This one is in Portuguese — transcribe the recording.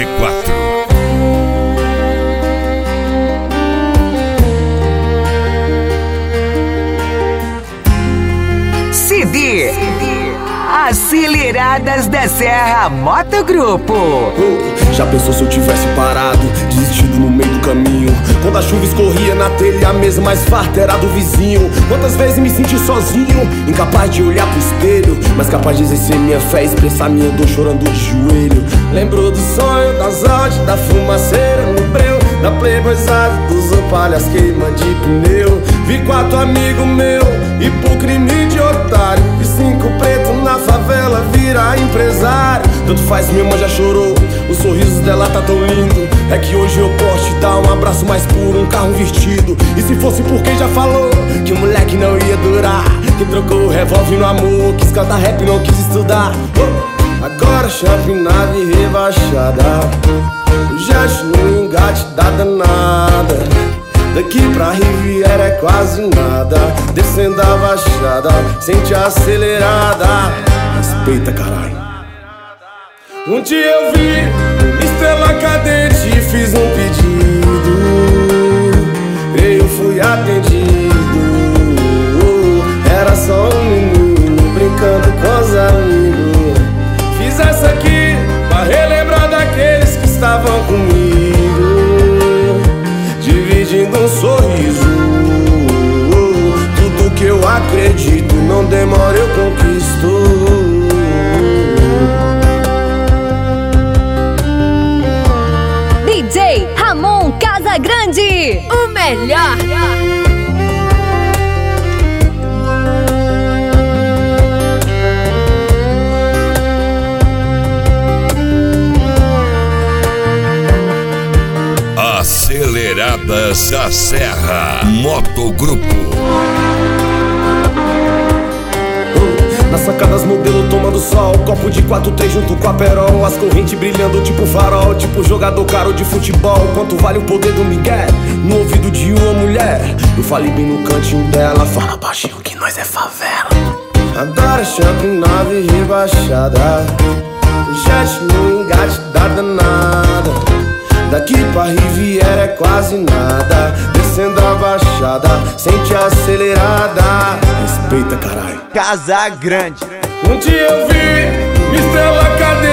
de Quatro. CD Aceleradas da Serra Motogrupo. Já pensou se eu tivesse parado, desistido no meio do caminho? Quando a chuva escorria na telha, a mesa mais farta era do vizinho. Quantas vezes me senti sozinho, incapaz de olhar pro espelho, mas capaz de exercer minha fé, expressar minha dor chorando de joelho. Lembro do sonho, das odds, da fumaceira no breu, da playboyzada, dos opalhas queima de pneu. Vi 4 amigos meus e por crime de otário, vi 5 pretos na favela virar empresário. Tanto faz, minha mãe já chorou, o sorriso dela tá tão lindo. É que hoje eu posso te dar um abraço mais puro, um carro vestido. E se fosse por quem já falou que o moleque não ia durar, que trocou o revólver no amor, quis cantar rap, não quis estudar. Agora chapinada e rebaixada, o gesto no engate da danada. Daqui pra Riviera é quase nada, descendo a baixada, sente a acelerada. Respeita, caralho. Um dia eu vi Estrela Cadente e fiz um pedido, eu fui atendido. Era só um menino brincando com os amigos. Fiz essa aqui pra relembrar daqueles que estavam comigo, dividindo um sorriso. Tudo que eu acredito, não demora, eu conquisto. DJ Ramon Casagrande, o melhor. Aceleradas da Serra Motogrupo. Nas sacadas modelo tomando sol, copo de 4-3 junto com a perol, as correntes brilhando tipo farol, tipo jogador caro de futebol. Quanto vale o poder do Miguel no ouvido de uma mulher? Eu falei bem no cantinho dela, fala baixinho que nós é favela. Agora shopping nave rebaixada, jet no engate da danada. Daqui pra Riviera é quase nada, descendo a baixada, sente a acelerada. Respeita, caralho. Casagrande. Um dia eu vi Estrela Cadente